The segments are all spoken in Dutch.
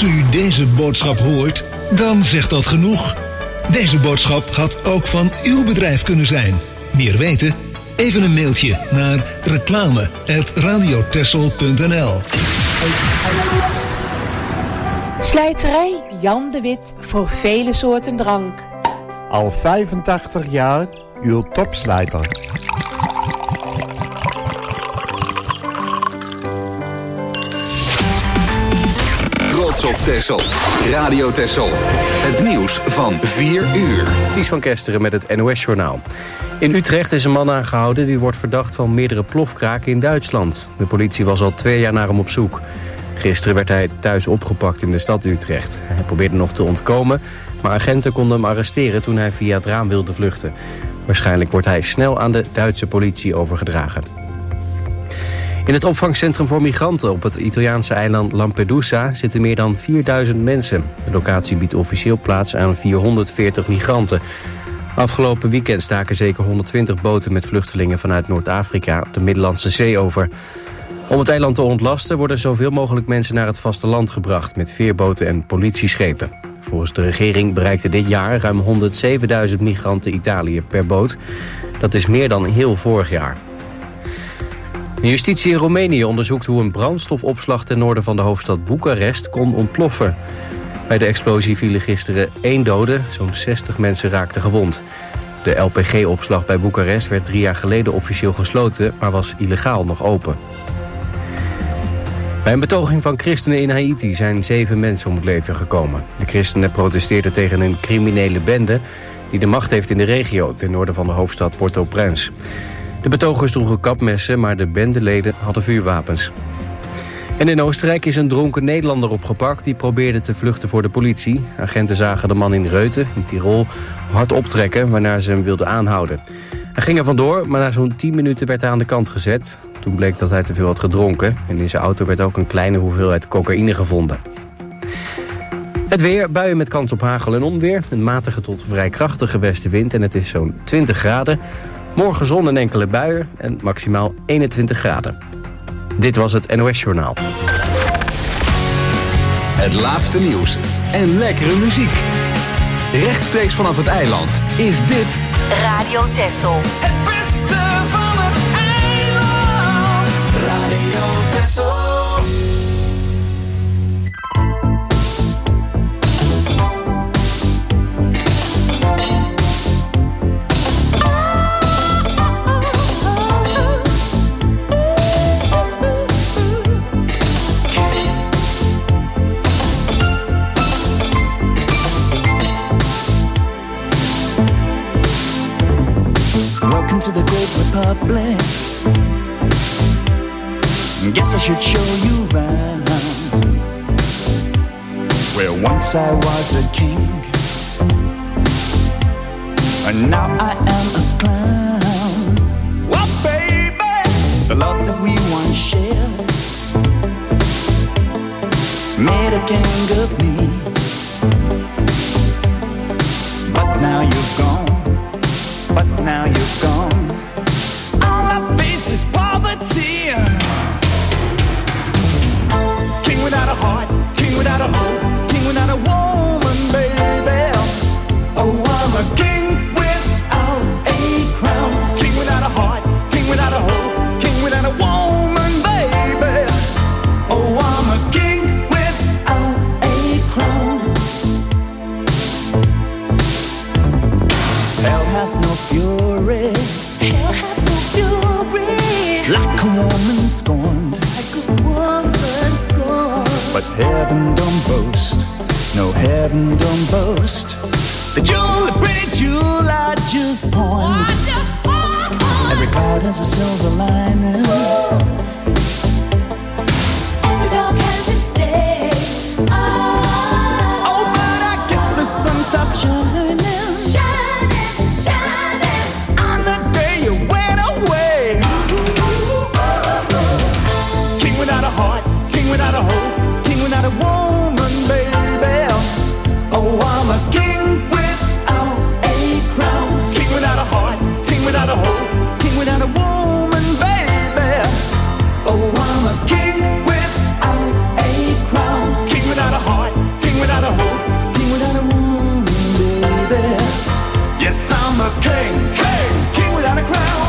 u deze boodschap hoort, dan zegt dat genoeg. Deze boodschap had ook van uw bedrijf kunnen zijn. Meer weten? Even een mailtje naar reclame@radiotexel.nl. Slijterij Jan de Wit voor vele soorten drank. Al 85 jaar uw topslijter. Trots op Texel. Radio Texel. Het nieuws van 4 uur. Ties van Kesteren met het NOS-journaal. In Utrecht is een man aangehouden die wordt verdacht van meerdere plofkraken in Duitsland. De politie was al 2 jaar naar hem op zoek. Gisteren werd hij thuis opgepakt in de stad Utrecht. Hij probeerde nog te ontkomen, maar agenten konden hem arresteren toen hij via het raam wilde vluchten. Waarschijnlijk wordt hij snel aan de Duitse politie overgedragen. In het opvangcentrum voor migranten op het Italiaanse eiland Lampedusa zitten meer dan 4000 mensen. De locatie biedt officieel plaats aan 440 migranten. Afgelopen weekend staken zeker 120 boten met vluchtelingen vanuit Noord-Afrika de Middellandse Zee over. Om het eiland te ontlasten worden zoveel mogelijk mensen naar het vasteland gebracht met veerboten en politieschepen. Volgens de regering bereikten dit jaar ruim 107.000 migranten Italië per boot. Dat is meer dan heel vorig jaar. De justitie in Roemenië onderzoekt hoe een brandstofopslag ten noorden van de hoofdstad Boekarest kon ontploffen. Bij de explosie vielen gisteren 1 dode, zo'n 60 mensen raakten gewond. De LPG-opslag bij Boekarest werd 3 jaar geleden officieel gesloten, maar was illegaal nog open. Bij een betoging van christenen in Haiti zijn 7 mensen om het leven gekomen. De christenen protesteerden tegen een criminele bende die de macht heeft in de regio ten noorden van de hoofdstad Port-au-Prince. De betogers droegen kapmessen, maar de bendeleden hadden vuurwapens. En in Oostenrijk is een dronken Nederlander opgepakt die probeerde te vluchten voor de politie. Agenten zagen de man in Reuten, in Tirol, hard optrekken waarna ze hem wilden aanhouden. Hij ging er vandoor, maar na zo'n 10 minuten werd hij aan de kant gezet. Toen bleek dat hij te veel had gedronken en in zijn auto werd ook een kleine hoeveelheid cocaïne gevonden. Het weer, buien met kans op hagel en onweer. Een matige tot vrij krachtige westenwind en het is zo'n 20 graden. Morgen zon en enkele buien en maximaal 21 graden. Dit was het NOS-journaal. Het laatste nieuws en lekkere muziek. Rechtstreeks vanaf het eiland is dit Radio Texel. Het beste van het eiland. Radio Texel. To the great republic, guess I should show you round. Where once I was a king, and now I am a clown. Well, baby, the love that we once shared made a king of me. But now you're gone. But now you're gone. All I face is poverty. King without a heart, king without a hope, king without a woman, baby. Oh, I'm a king without a crown. King without a heart, king without a hope, king without a woman, baby. Oh, I'm a king without a crown. Hell hath no fury. Hell hath no fury. Like a woman scorned. Like a woman scorned. But heaven don't boast. No, heaven don't boast. The jewel, the pretty jewel I just pawned. Every cloud has a silver lining. Every dog has its day. Oh, but I guess the sun stopped shining. On the day you went away. King without a heart, king without a hope, king without a woman, baby. Oh, I'm a king without a crown. King without a heart, king without a hope, king without a woman, baby. king without a crown.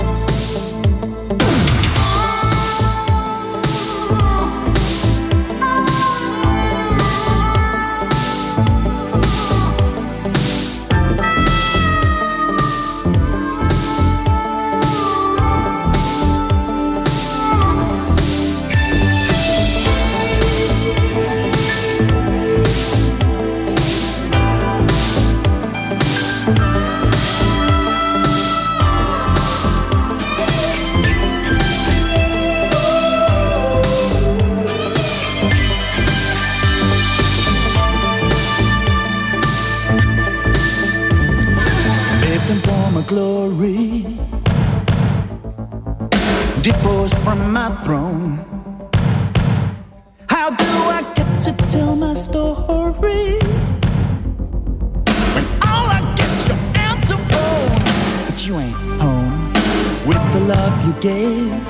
Glory, deposed from my throne. How do I get to tell my story when all I get's your answer phone? But you ain't home with the love you gave.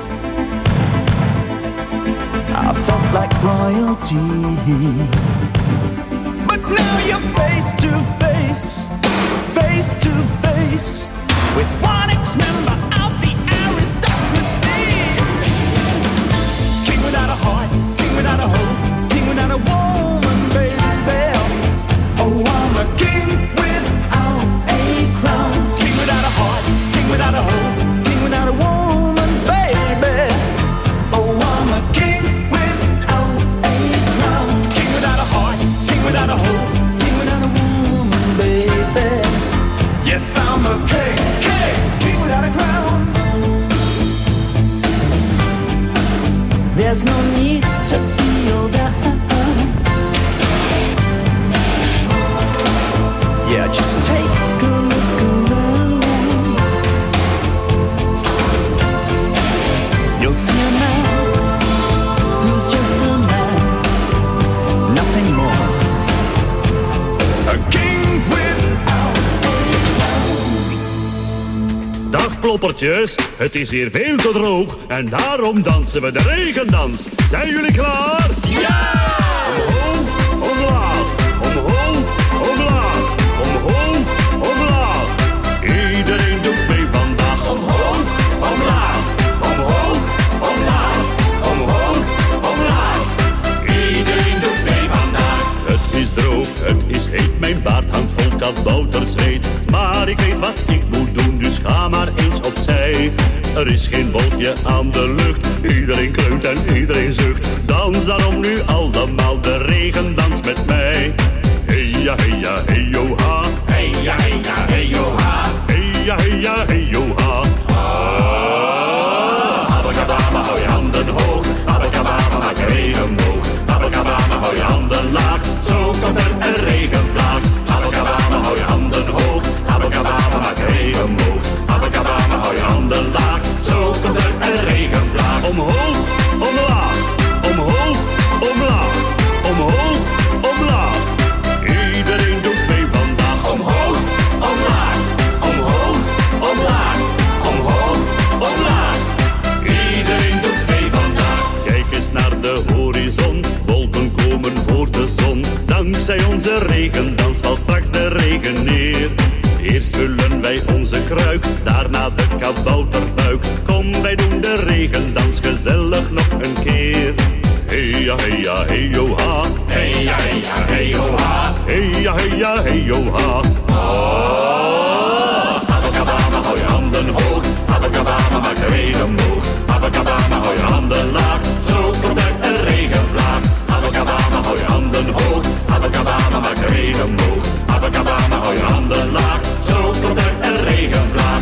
I felt like royalty, but now you're face to face, face to face with one ex-member of the aristocracy. King without a heart, king without a hope, king without a woman, baby. Oh, I'm a king without a crown. King without a heart, king without a hope, king without a woman, baby. Oh, I'm a king without a crown. King without a heart, king without a hope, king without a woman, baby. Yes, I'm a king. There's no need to feel down. Yeah, just take a look around. You'll see a man who's just a man, nothing more. A king without a crown. Dag ploppertjes, het is hier veel te droog en daarom dansen we de regendans. Zijn jullie klaar? Ja! Omhoog, omlaag, omhoog, omlaag, omhoog, omlaag. Iedereen doet mee vandaag. Omhoog, omlaag, omhoog, omlaag, omhoog, omlaag. Iedereen doet mee vandaag. Het is droog, het is heet, mijn baard hangt vol kabouterzweet. Maar ik weet wat ik moet doen, dus ga maar eens opzij. Er is geen wolkje aan de lucht, iedereen kreunt en iedereen zucht. Dans daarom nu allemaal de regendans met mij. Hey ja, hey ja, hey yo ha. Hey ja, hey ja, hey yo ha. Hey ja, hey ja, hey yo ha. Abakabama, hou je handen hoog. Abakabama, maak je regen omhoog. Abakabama, hou je handen laag. Zo komt er een regenvlaag. Abakabama, hou je handen hoog. Abakabama, maak je regen omhoog. Abakabama, hou je handen laag. Zo komt er een regenvlaag. Omhoog, omlaag, omhoog, omlaag, omhoog, omlaag. Iedereen doet mee vandaag. Omhoog, omlaag, omhoog, omlaag, omhoog, omlaag. Iedereen doet mee vandaag. Kijk eens naar de horizon, wolken komen voor de zon. Dankzij onze regendans valt straks de regen neer. Eerst vullen wij onze kruik, daarna de kabouterbuik. Kom, wij doen de regendans gezellig nog een keer. Hey ja, hey ja, hey yo ha. Hey ja, hey ja, hey yo ha. Hey ja, hey ja, hey yo ha. Abakabama, hou je handen hoog. Abakabama, maak de regen omhoog. Abakabama, hou je handen laag. Zo komt er een regenvlaag. Abakabama, hou je handen hoog. Abakabama, maak de regen omhoog. Abakabama, hou je handen laag. Zo komt er een regenvlaag.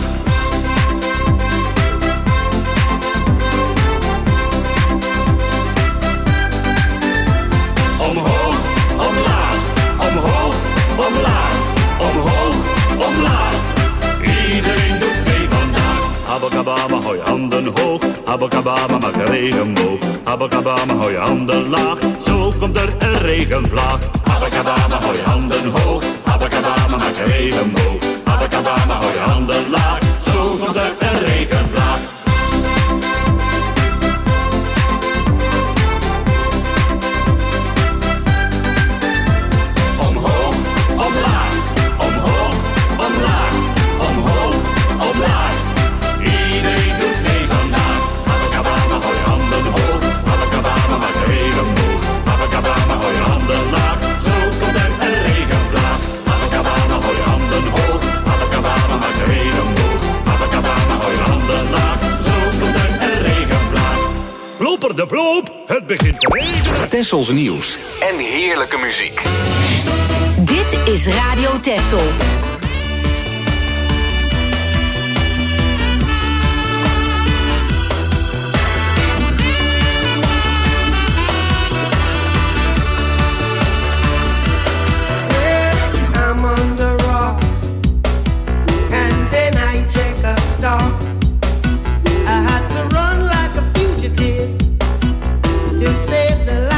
Omhoog, omlaag, omhoog, omlaag, omhoog, omlaag. Iedereen doet mee vandaag. Abakabama, hou je handen hoog. Abakabama, maak de regen omhoog. Abakabama, hou je handen laag. Zo komt er een regenvlaag. Abakabama, hou je handen hoog. Abakabama, maak de regen omhoog. Abakabama, hou je handen laag. Zo komt er een regenvlaag. Omhoog, omlaag, omhoog, omlaag, omhoog. Tessels nieuws en heerlijke muziek. Dit is Radio Tessel.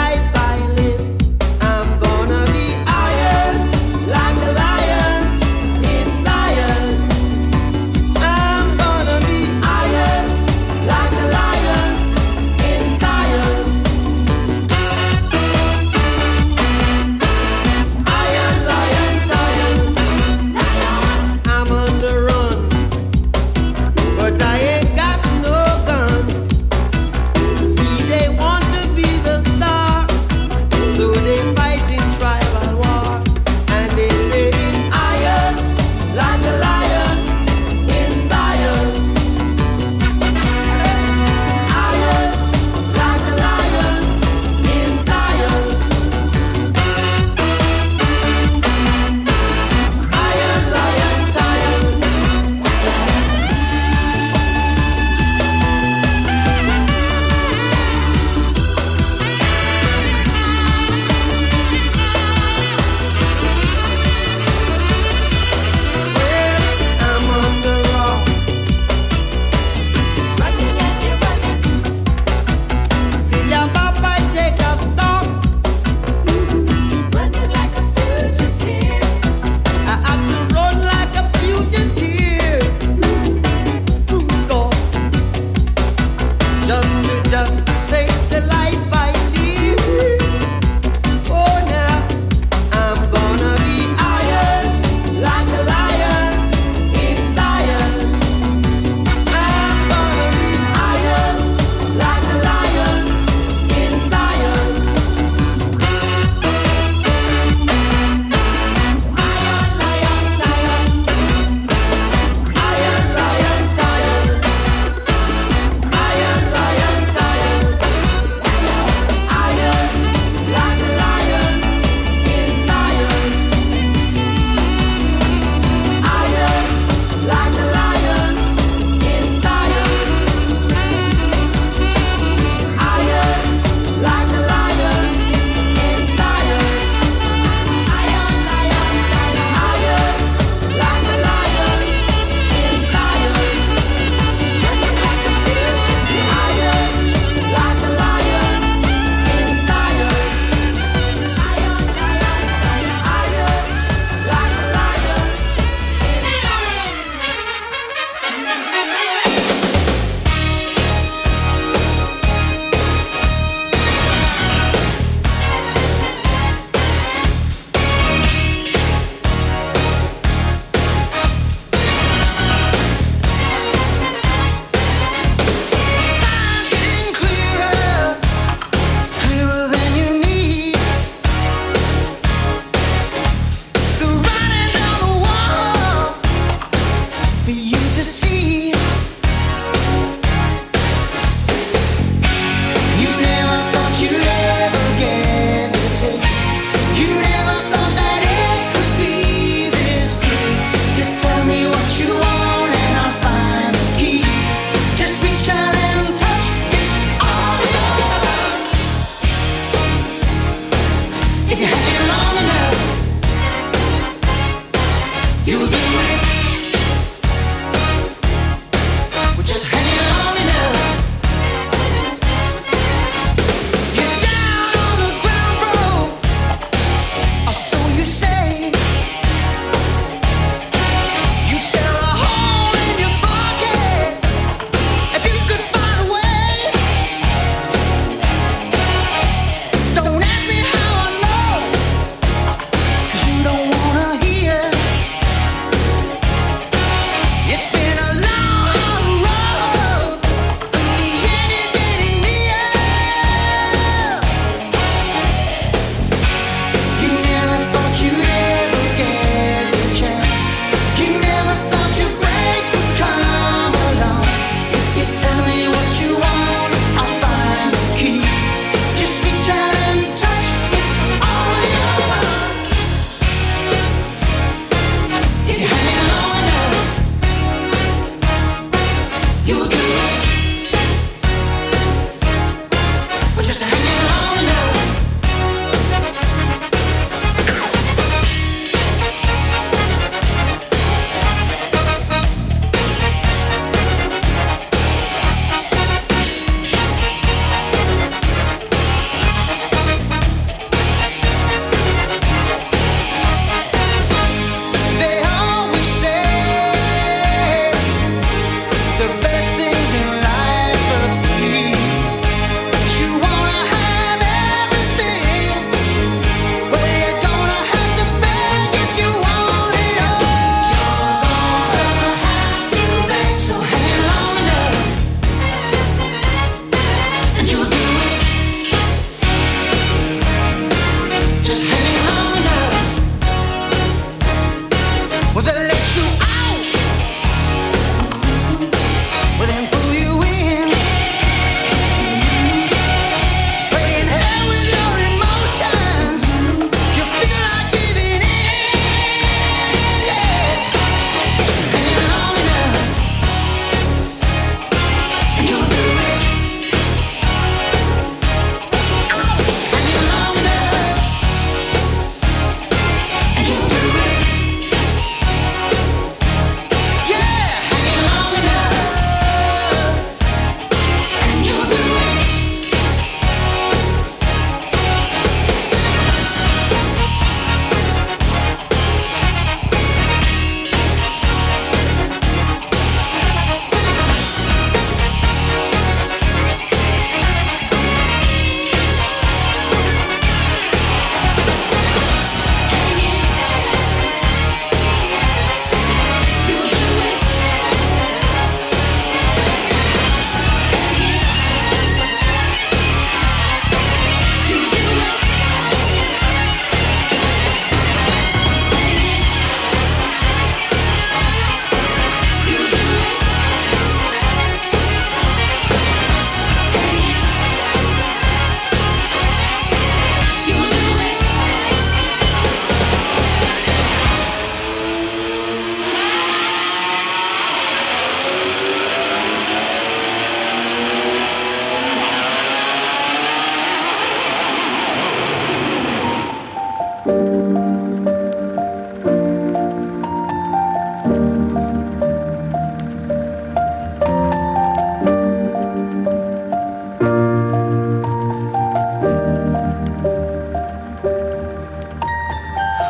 I'm gonna be iron like a lion.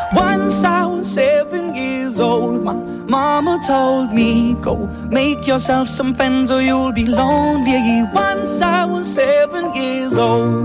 Once I was 7 years old, my mama told me, go make yourself some friends or you'll be lonely. Once I was 7 years old.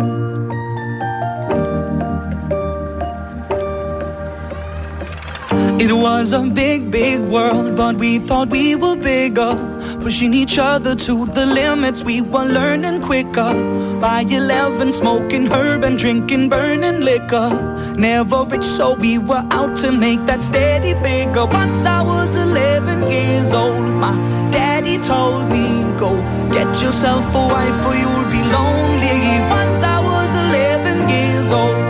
It was a big, big world, but we thought we were bigger, pushing each other to the limits. We were learning quicker. By 11, smoking herb and drinking burning liquor. Never rich, so we were out to make that steady figure. Once I was 11 years old, my daddy told me, go get yourself a wife or you'll be lonely. Once I was 11 years old.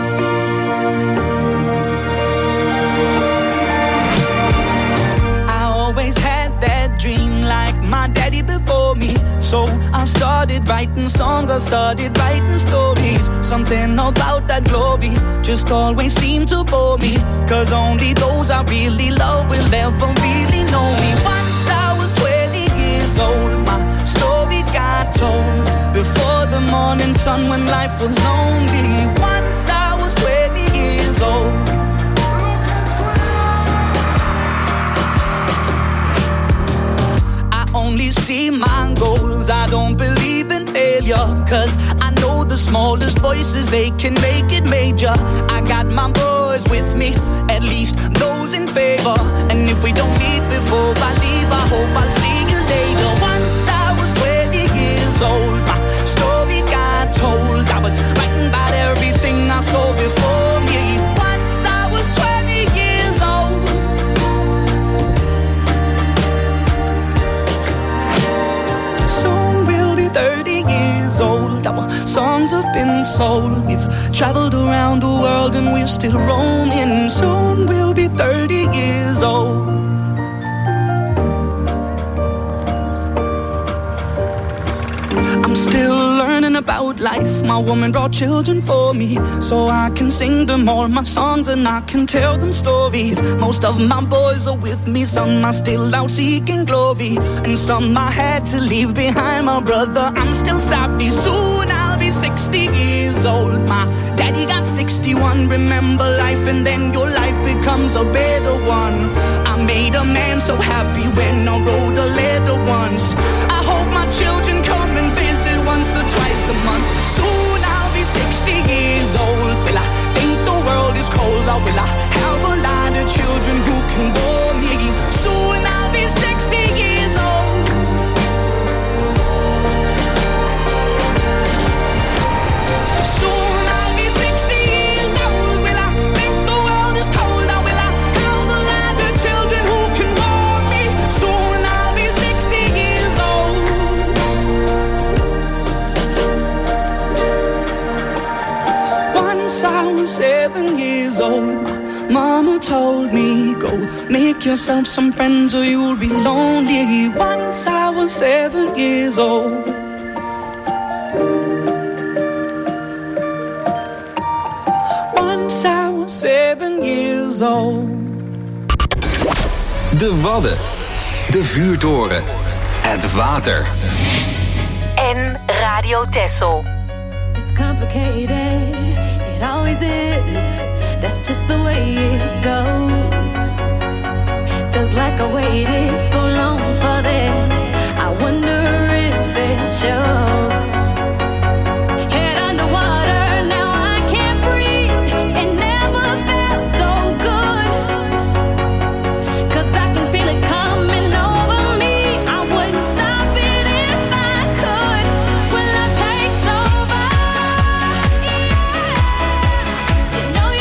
Had that dream like my daddy before me. So I started writing songs, I started writing stories. Something about that glory just always seemed to bore me, 'cause only those I really love will ever really know me. Once I was 20 years old, my story got told before the morning sun when life was lonely. Once I was 20 years old. Only see my goals, I don't believe in failure, 'cause I know the smallest voices, they can make it major. I got my boys with me, at least those in favor. And if we don't meet before I leave, I hope I'll see you later. Once I was 20 years old, my story got told. I was writing about everything I saw before me. Once I was 20 years old. Soon we'll be 30 years old. Our songs have been sold. We've traveled around the world and we're still roaming. Soon we'll be 30 years old. I'm still learning about life. My woman brought children for me, so I can sing them all my songs and I can tell them stories. Most of my boys are with me, some are still out seeking glory, and some I had to leave behind. My brother, I'm still sorry. Soon I'll be 60 years old. My daddy got 61. Remember life and then your life becomes a better one. I made a man so happy when I wrote a letter once. I hope my children come and visit once or twice a month. Soon I'll be 60 years old. Will I think the world is cold, or will I have a lot of children who can warm me? Soon I'll be 60 years old. Soon I'll be 60 years old. Will I think the world is cold, or will I have a lot of children who can warm me? Soon I'll be 60 years old. Once I was 7 years old, my mama told me, go make yourself some friends or you'll be lonely. Once I was 7 years old. Once I was 7 years old. De Wadden, de vuurtoren, het water. En Radio Texel. It's complicated, it always is. That's just the way it goes. Feels like I waited so long for this. I wonder if it shows. Head underwater, now I can't breathe. It never felt so good. 'Cause I can feel it coming over me. I wouldn't stop it if I could. Will I take over? Yeah. You know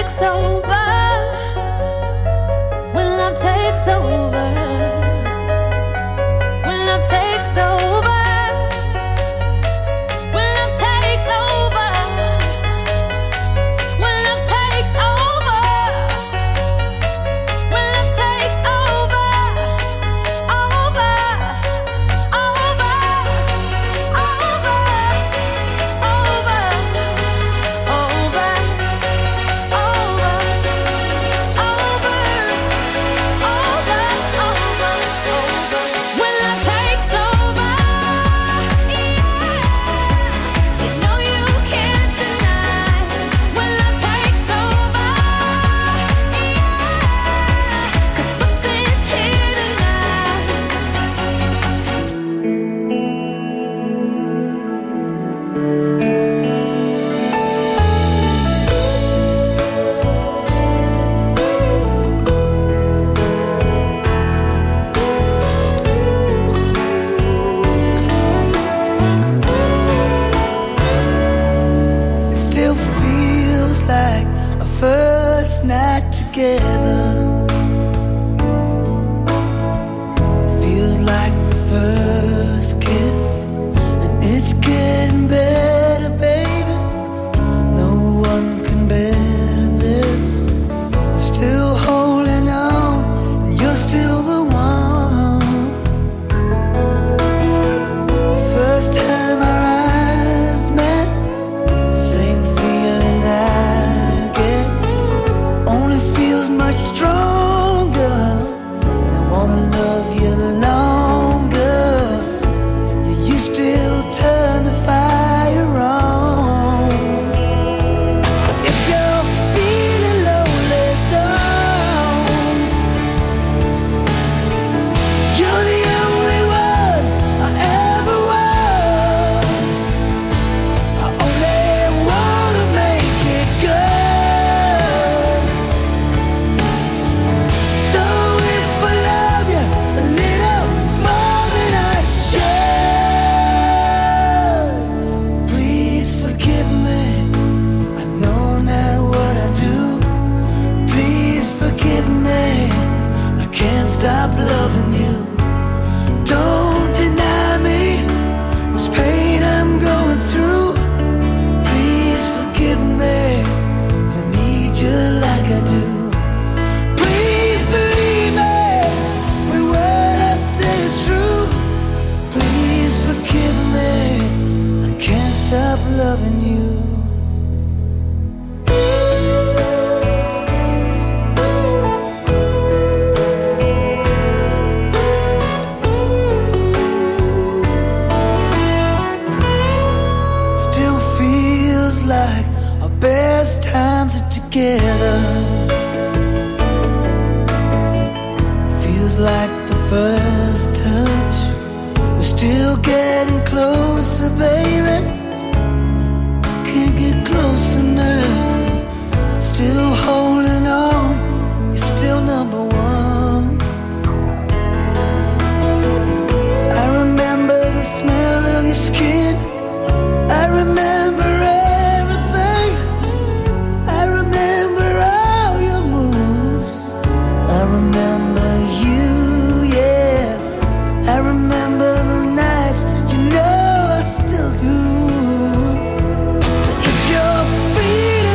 takes over, when love takes over, when love takes over, when love takes over, when love takes over, when love takes over, over, over, over, over, over, when love takes over, you know you can't deny. When love takes over, 'cause something's here tonight. It still feels like a first night together. Feels like the first kiss, and it's getting better, baby. No one can better this. Still holding on, and you're still the one. The first time our eyes met, same feeling I get, only feels much stronger. And I wanna love you longer. You still turn the fire on. So if you're feeling lonely, don't. You're the only one I ever was. I only wanna make it good. So if I love you a little more than I should, please forgive me. I know not what I do. Please forgive me. I can't stop loving you. Don't deny me this pain I'm going through. Please forgive me. I need you like I do. Please believe me when what I say is true. Please forgive me. I can't stop loving you. Still feels like our best times are together. Feels like the first touch. We're still getting closer, baby. Can't get close enough. Still holding on. You're still number one. I remember the smell of your skin. I remember everything. I remember all your moves. I remember you, yeah. I remember the nights, you know I still do. So if you're feeling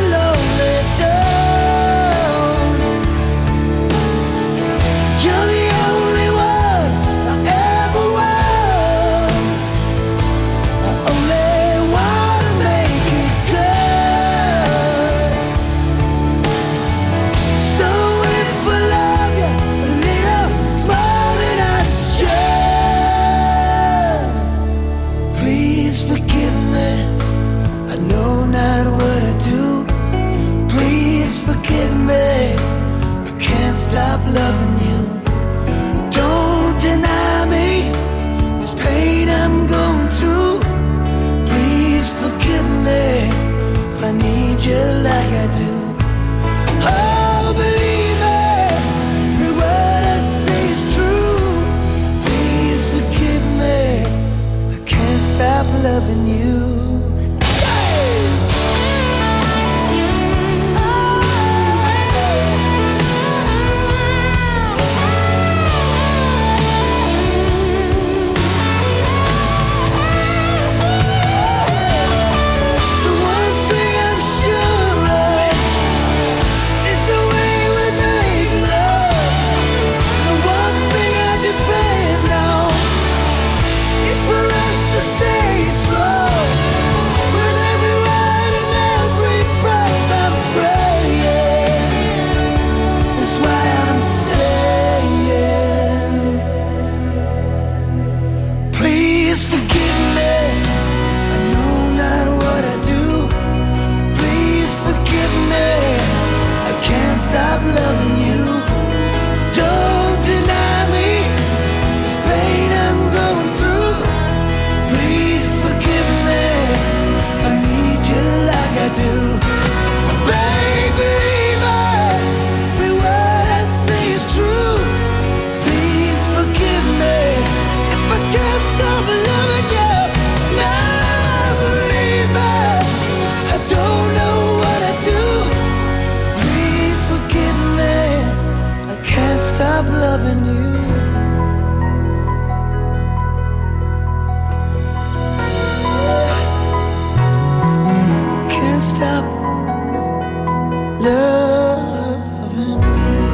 loving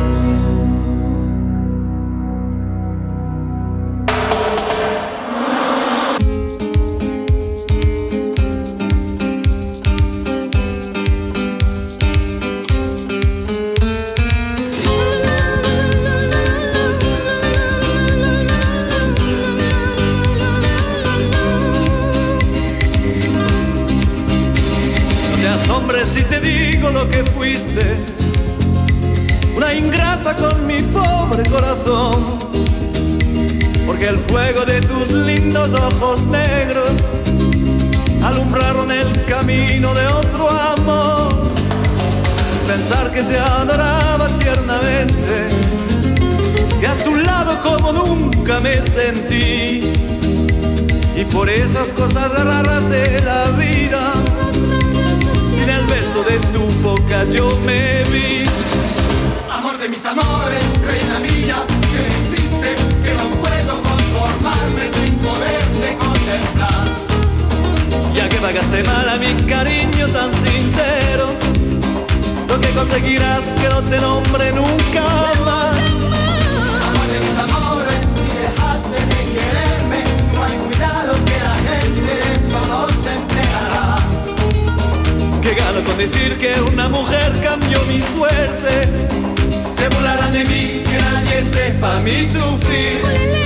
Si te digo lo que fuiste, una ingrata con mi pobre corazón, porque el fuego de tus lindos ojos negros alumbraron el camino de otro amor. Pensar que te adoraba tiernamente, que a tu lado como nunca me sentí, y por esas cosas raras de la vida, en el beso de tu boca yo me vi. Amor de mis amores, reina mía, que me hiciste, que no puedo conformarme sin poderte contemplar. Ya que pagaste mal a mi cariño tan sincero, lo que conseguirás que no te nombre nunca más. Amor de mis amores, si dejaste de quererme, no hay cuidado que la gente de eso no se enterará. Que gano con decir que una mujer cambió mi suerte. Se burlarán de mí, que nadie sepa mi sufrir.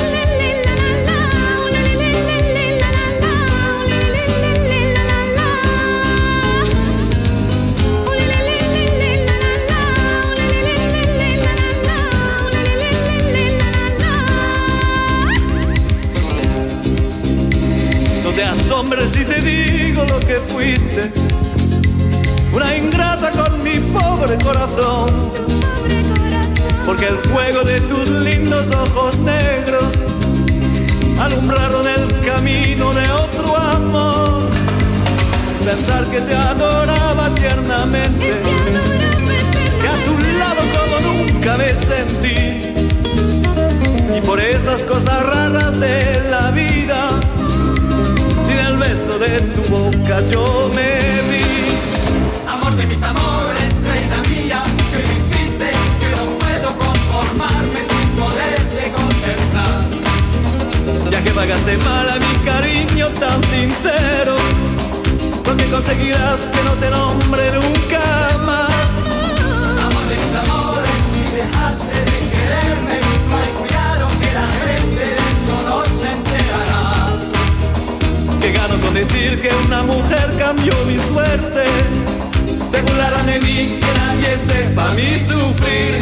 No te asombres si te digo lo que fuiste, una ingrata con mi pobre corazón, porque el fuego de tus lindos ojos negros alumbraron el camino de otro amor. Pensar que te adoraba tiernamente, que a tu lado como nunca me sentí, y por esas cosas raras de la vida, sin el beso de tu boca yo me vi. Amor de mis amores, reina mía, que me hiciste, que no puedo conformarme sin poderte contemplar. Ya que pagaste mal a mi cariño tan sincero, lo que conseguirás que no te nombre nunca más. Amor de mis amores, si dejaste de quererme, no hay cuidado que la gente de eso no se enterará. Que gano con decir que una mujer cambió mi suerte. Se burlarán de mí, que nadie sepa mi sufrir.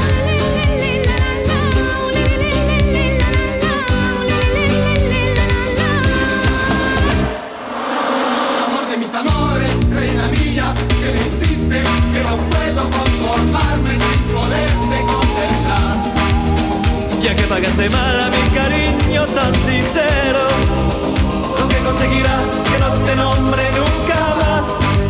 Amor de mis amores, reina mía, que me hiciste, que no puedo conformarme sin poderte contemplar. Ya que pagaste mal a mi cariño tan sincero, lo que conseguirás que no te nombre nunca más.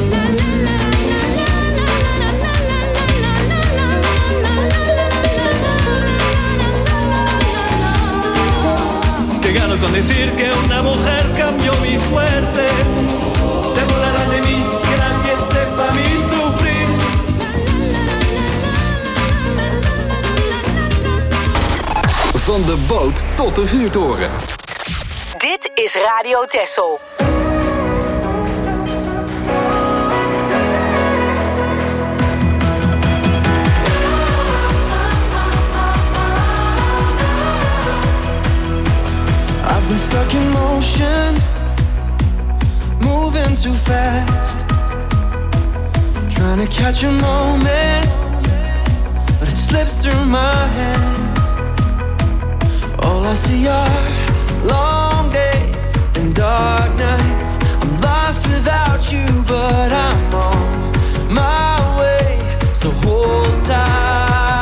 Que gano con decir que una mujer cambió mi suerte. Se burlarán de mí, que nadie sepa mi sufrir. Van de boot tot de vuurtoren. Dit is Radio Texel. I've been stuck in motion, moving too fast, trying to catch a moment, but it slips through my hands. All I see are long days and dark nights. I'm lost without you, but I'm on my way, so hold tight.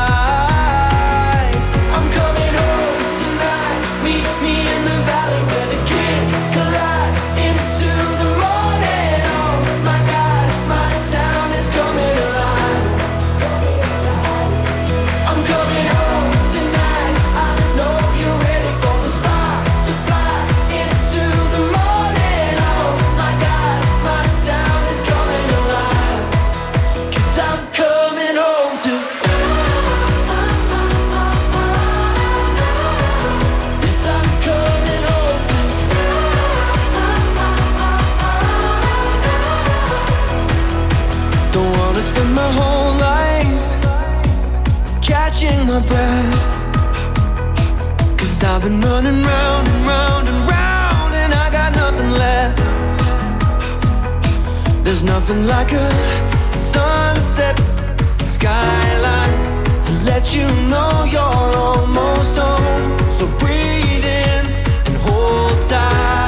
I'm coming home tonight, meet me in the valley where the kids collide into the morning. Oh my God, my town is coming alive. I'm coming home tonight, I know you're ready for the sparks to fly into the morning. Oh my God, my town is coming alive. running round and round and round, and I got nothing left. There's nothing like a sunset skyline to let you know you're almost home. So breathe in and hold tight.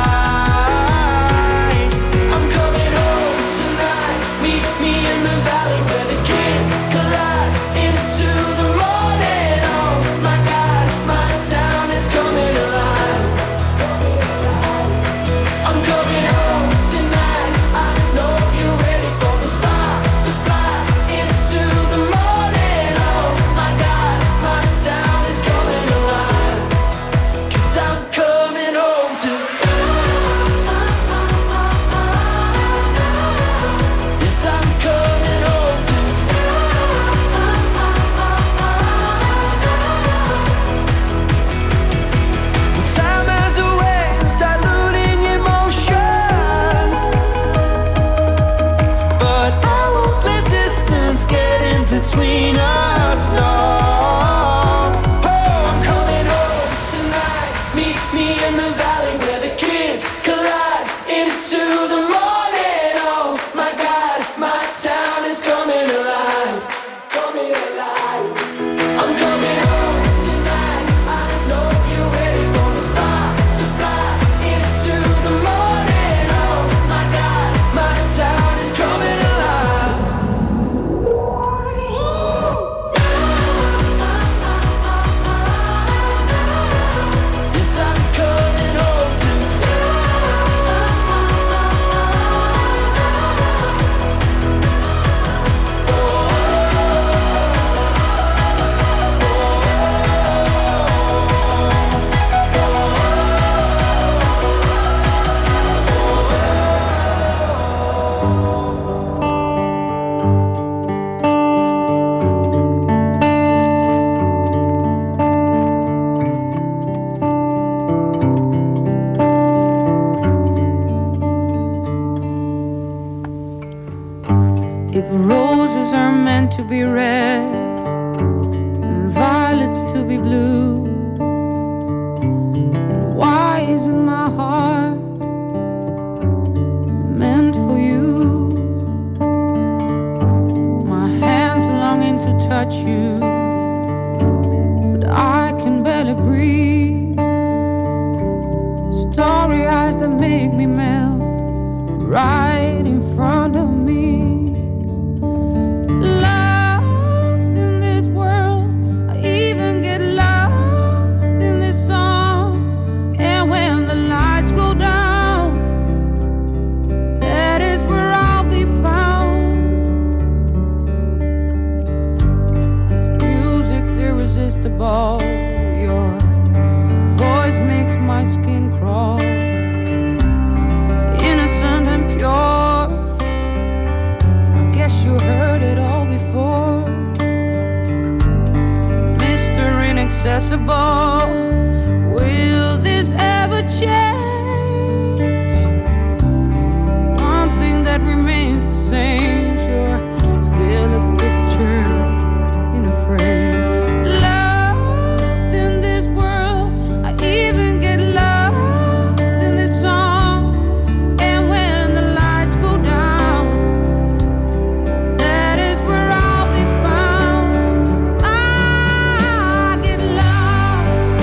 Between us now. Oh, I'm coming home tonight. Meet me in the valley where the kids collide into the morning. Oh my God, my town is coming alive. Coming alive. I'm coming home tonight. I know you're ready for the stars to fly into the morning. Oh my God, my town is coming alive. If roses are meant to be red and violets to be blue, then why isn't my heart meant for you? My hands longing to touch you, but I can barely breathe. Starry eyes that make me melt right in front of me. Lost in this world, I even get lost in this song. And when the lights go down, that is where I'll be found. This music's irresistible. Your voice makes my skin crawl. Innocent and pure, I guess you heard it all before. Mr. Inaccessible, will this ever change? One thing that remains the same, you're still a picture in a frame. Lost in this world, I even get lost in this song. And when the lights go down, that is where I'll be found. I get lost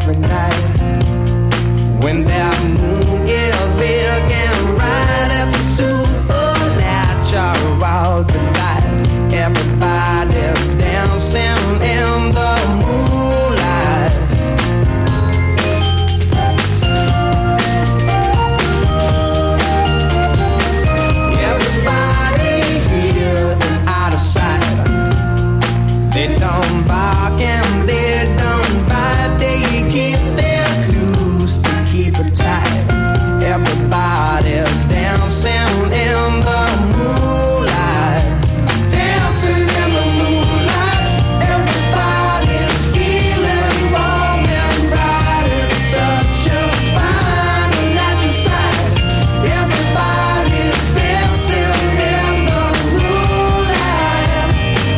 every night. When that moon is big and bright, it's a supernatural delight. Everybody's dancing in the moonlight. Everybody here is out of sight. They don't bark and they don't bite. They keep their clues to keep it tight. Everybody's dancing in the moonlight. Dancing in the moonlight. Everybody's feeling warm and bright. It's such a fine and natural sight. Everybody's dancing in the moonlight.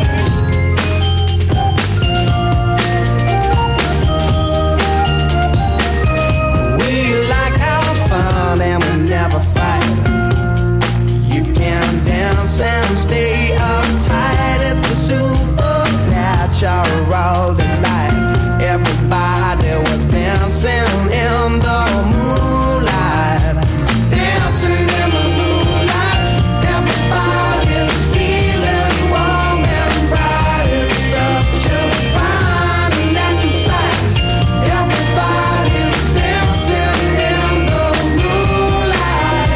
We like our fun and we never fight. You can dance and stay uptight. It's a supernatural delight. Everybody was dancing in the moonlight. Dancing in the moonlight. Everybody's feeling warm and bright. It's such a fine and natural sight. Everybody's dancing in the moonlight.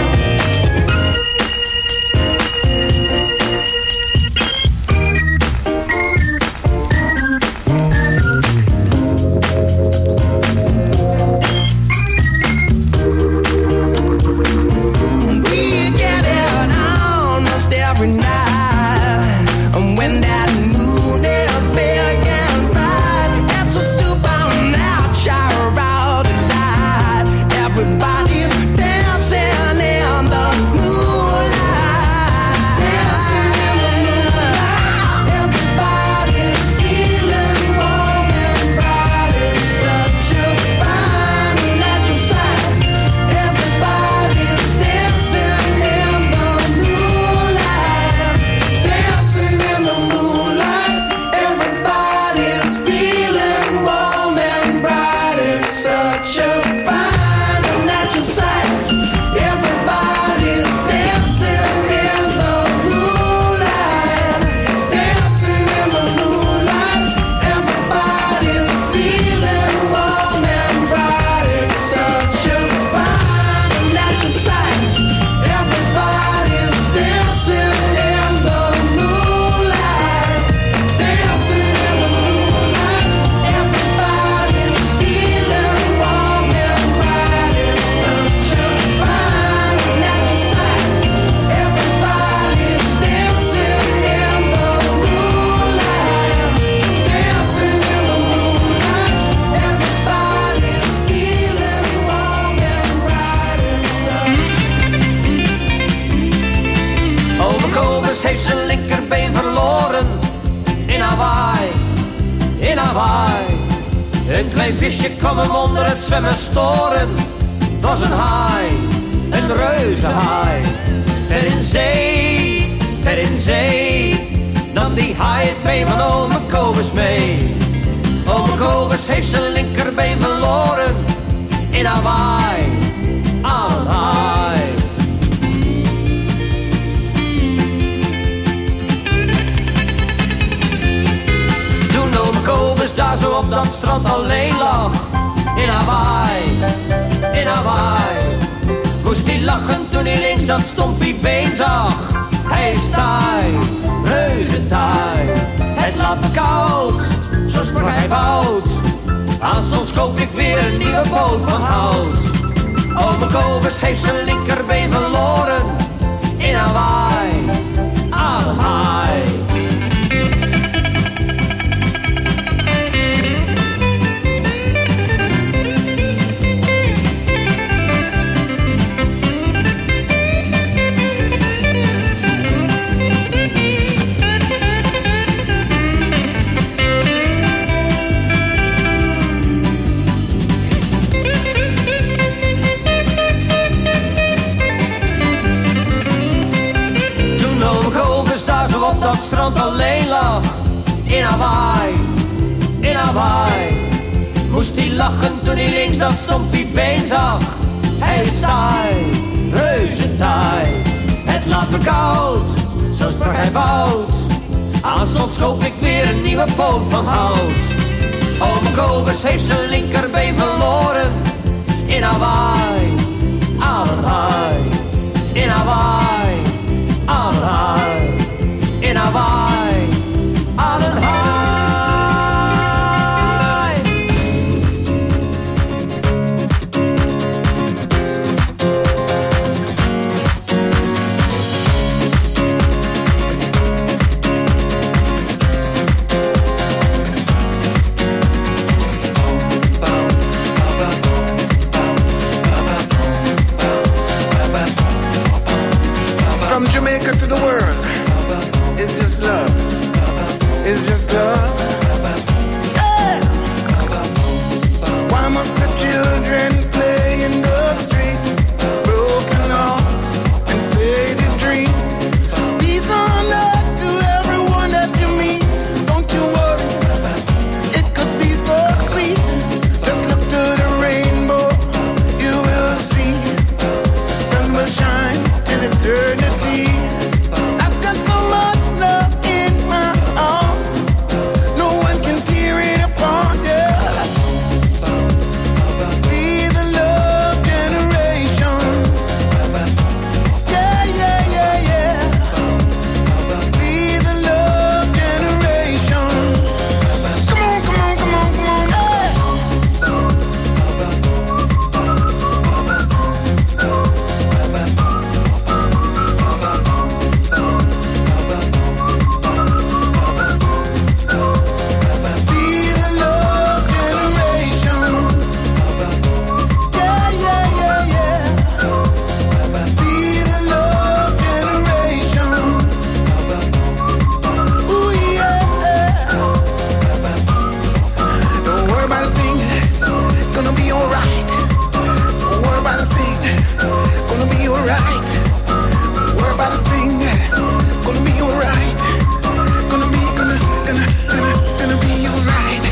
We get it almost every night. And when that moon is big and bright, it's a supernatural delight. Everybody's dancing in the moonlight. Dancing in the moonlight. Everybody's feeling warm and bright. It's such a fine and natural sight. Everybody's dancing in the moonlight. Dancing in the moonlight. Everybody's feeling warm and bright. It's such a fine and natural sight. Everybody's dancing in the moonlight. Dancing in the moonlight. Everybody's feeling warm and bright. It's such a fine and natural sight. Everybody's dancing in the moonlight. Dancing in the moonlight. Everybody's feeling warm and bright. It's such a fine and natural sight. Everybody's dancing in the moonlight. Dancing in the moonlight. Everybody's feeling warm and bright. Ome Kobus heeft zijn linkerbeen verloren. In Hawaii, in Hawaii. Een klein visje kwam hem onder het zwemmen storen. Het was een haai, een reuzenhaai. Ver in zee, nam die haai het been van ome Kobus mee. Ome Kobus heeft zijn linkerbeen verloren. In Hawaii, aan een haai. Toen ome Kobus daar zo op dat strand alleen lag. In Hawaii, in Hawaii. Moest hij lachen toen hij links dat stompie been zag. Hij is taai, reuzentaai. Het laat me koud, zo sprak hij bout. Aan soms koop ik weer een nieuwe boot van hout. Ome Kobus heeft zijn linkerbeen verloren. In Hawaii, aan een haai. toen hij links dat stompie been zag. Hij is taai, reuze taai. Het laat me koud, zo sprak hij bout. Aanstonds koop ik weer een nieuwe poot van hout. Ome Kobus heeft zijn linkerbeen verloren. In Hawaii, aan een haai. In Hawaii, aan een haai. In Hawaii, aan een haai. From Jamaica to the world, it's just love. It's just love. Yeah. Why must the children play in the streets? Broken hearts and faded dreams. Peace on earth to everyone that you meet. Don't you worry, it could be so sweet. Just look to the rainbow, you will see. The sun will shine till eternity. I've got so much love in my heart, no one can tear it apart, yeah. Be the love generation. Yeah, yeah, yeah, yeah. Be the love generation. Come on, come on, come on, come on, yeah. Be the love generation. Yeah, yeah, yeah, yeah. Be the love generation. Ooh, yeah. Don't worry about a thing, gonna be alright. Don't worry about a thing, gonna be alright. Don't worry about a thing, gonna be alright. Gonna be alright.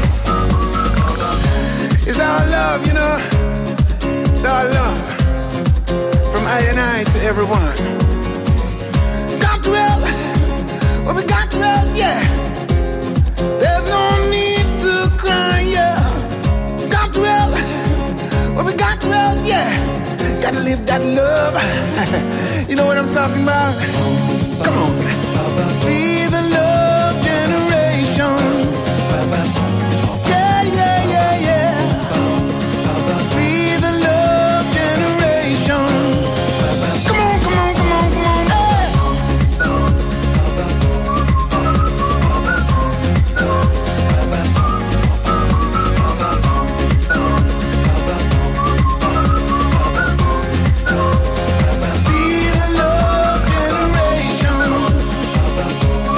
It's our love, you know. It's our love. From I and I to everyone. Got to help. Well, we got to help, yeah. There's no need to cry, yeah. Got to help. Well, we got to help, yeah. Gotta live that love. You know what I'm talking about? Come on. Be the love generation. Yeah, yeah, yeah, yeah. Be the love generation. Come on, come on, come on, come on, hey. Be the love generation.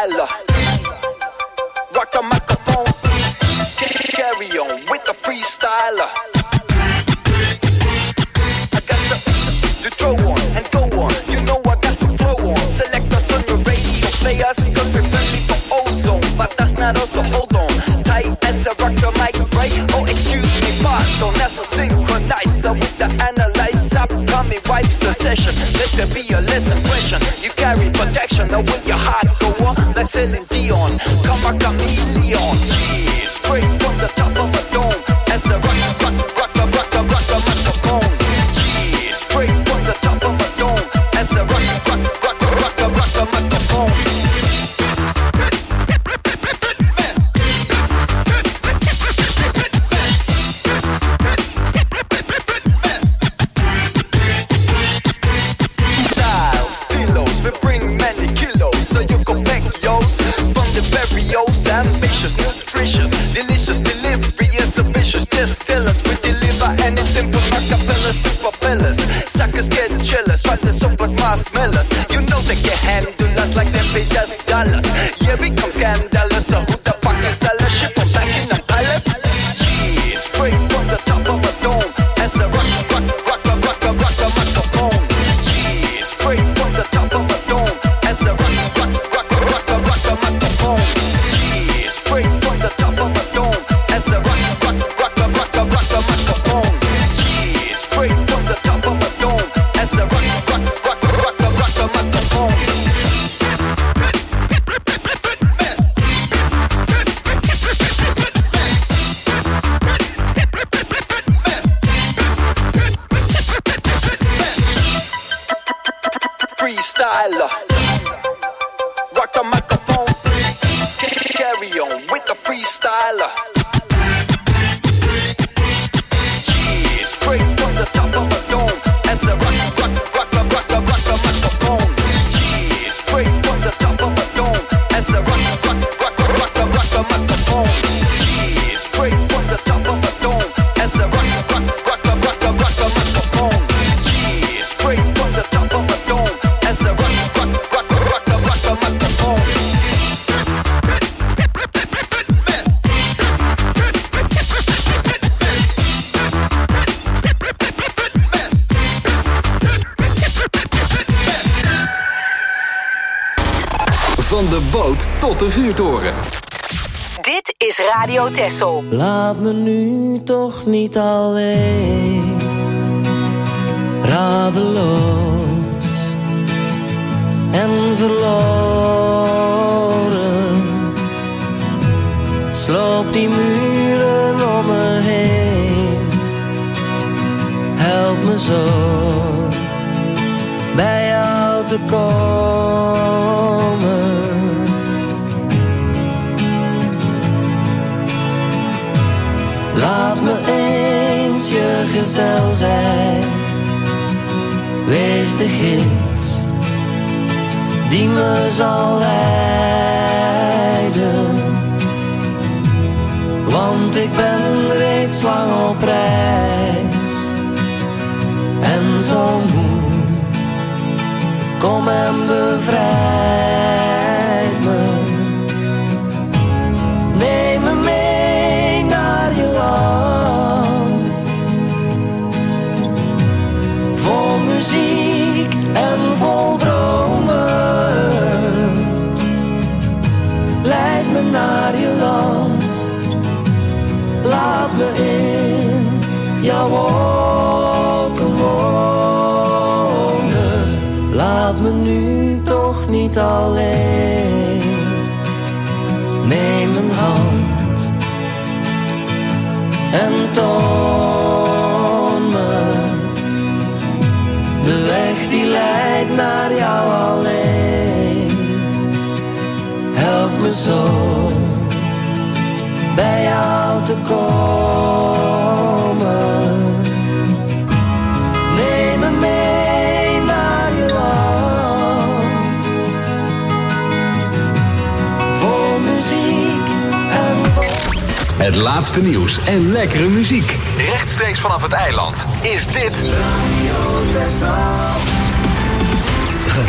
freestyler. Rock the microphone. Carry on with the freestyler. I got to throw on and go on. You know I got to flow on. Select us on your radio. Play us cause we're friendly for ozone. But that's not us, so hold on. Tight as a rock the mic, right? Oh, excuse me, pardon. That's a synchronizer with the analyzer. Upcoming wipes the session. Let there be a lesson question. You carry protection, now with your heart go on. Like Celine Dion, come a chameleon. Yeah, straight from the top of a dome. As a rock the microphone. Yeah, straight from the top of a dome. As a rock the microphone. Ambitious, nutritious, delicious delivery is a vicious. Just tell us we deliver anything from acapellas to propellers. Suckers get jealous, but there's so much marshmallows. You know they can handle us like they pay us dollars. Yeah, we come scandalous. So who the fuck is Ella? Shit from Buckingham Palace. Yeah, straight from the top of a dome. As a rock the microphone. Yeah, straight from the top of a dome. As a rock the microphone. Straight from the top of a dome. As a rock the microphone. Yeah, straight from the top of a dome. As a rock the microphone. Freestyler. Rock the microphone. Carry on with the freestyler. Yeah, straight from the top of a dome. As a rock the microphone. Yeah, straight from the top of a dome. As a rock the microphone. Yeah, straight from the top of a dome. As a rock the microphone. Yeah, straight from the top of a dome. As a rock the microphone. Van de boot tot de vuurtoren. Dit is Radio Texel. Laat me nu toch niet alleen, radeloos en verloren. Sloop die muren om me heen, help me zo bij jou te komen. Laat me eens je gezel zijn, wees de gids die me zal leiden. Want ik ben reeds lang op reis en zo moe. Kom en bevrijd me. Neem me mee naar je land, vol muziek en vol dromen. Leid me naar je land, laat me in jouw wolken wonen. Laat me nu toch niet alleen. Neem mijn hand en toon me de weg die leidt naar jou alleen. Help me zo bij jou te komen. Neem me mee naar je land, vol muziek en vol... Het laatste nieuws en lekkere muziek. Rechtstreeks vanaf het eiland is dit... Radio Texel.